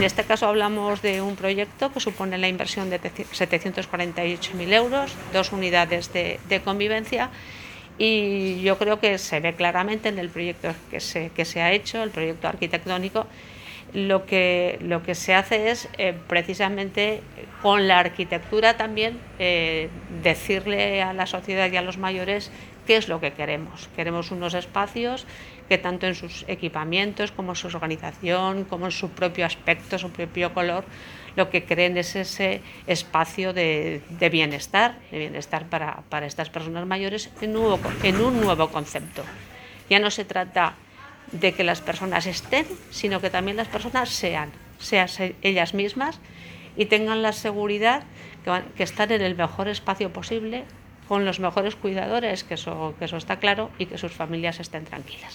En este caso hablamos de un proyecto que supone la inversión de 748.000 euros, 2 unidades de convivencia, y yo creo que se ve claramente en el proyecto que se ha hecho, el proyecto arquitectónico. Lo que se hace es precisamente con la arquitectura también decirle a la sociedad y a los mayores qué es lo que queremos. Queremos unos espacios que tanto en sus equipamientos como en su organización, como en su propio aspecto, su propio color, lo que creen es ese espacio de bienestar para estas personas mayores en un nuevo concepto. Ya no se trata de que las personas estén, sino que también las personas sean ellas mismas y tengan la seguridad que están en el mejor espacio posible, con los mejores cuidadores, que eso está claro, y que sus familias estén tranquilas.